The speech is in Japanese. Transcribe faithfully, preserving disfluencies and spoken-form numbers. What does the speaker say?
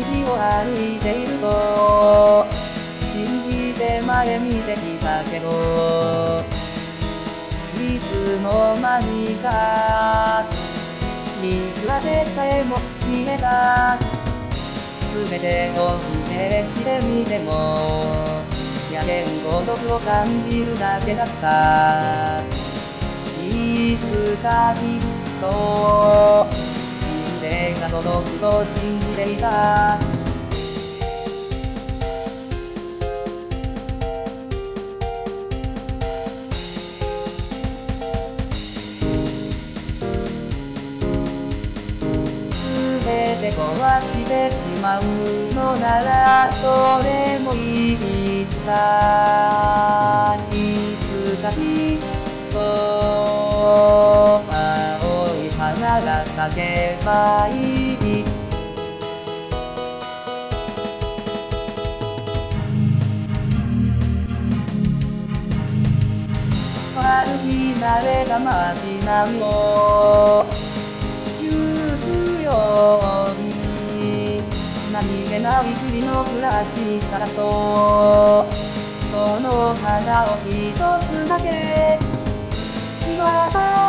を歩いていると信じて前見てきたけど、いつの間にか水はでさえも見えた。全てを否定してみてもやけん孤独を感じるだけだった。いつかきっと夢が届くと信じていた。全て壊してしまうのならそれもいいさ。いつかきっと青い花が咲けばいい。歩き慣れた街並みを行くように何気ない日々の暮らしにさらそうその花を一つだけ。